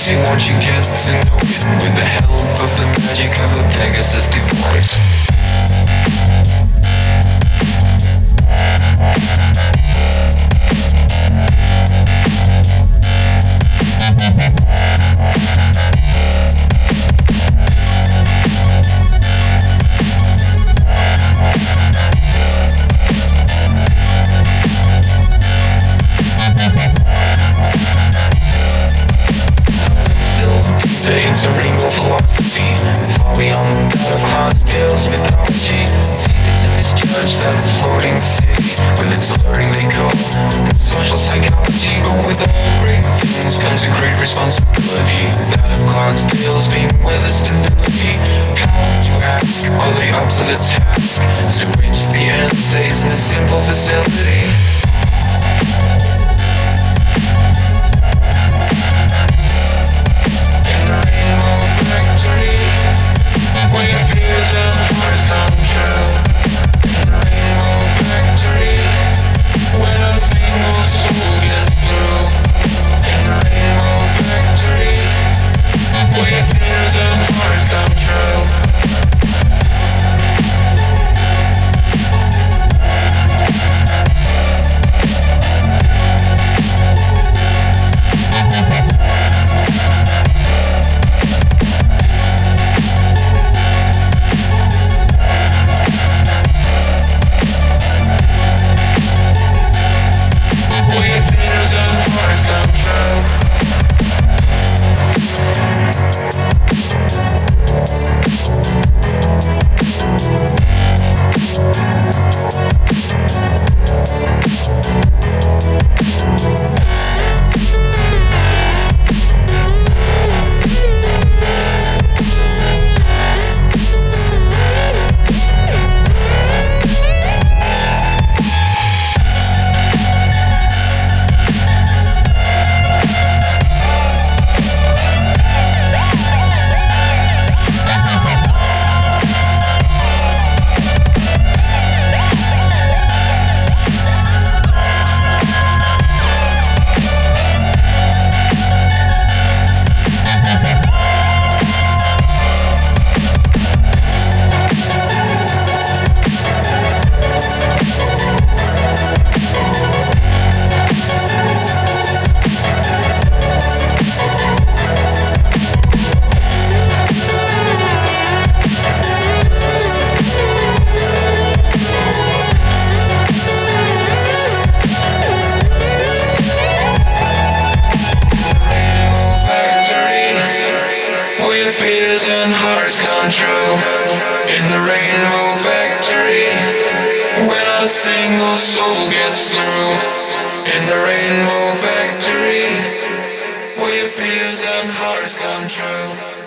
easy once you get to know it, with the help of the magic of the Pegasus device. Into rainbow philosophy, far beyond the bout of cocktails mythology. It's easy to misjudge that floating city with its alluring decor and social psychology. But with all great things comes a great responsibility, that of Clydesdales being weather stability. How, you ask, are they up to the task to reach the end stays in a simple facility? Fears and hearts come true in the rainbow factory. When a single soul gets through in the rainbow factory, where fears and hearts come true.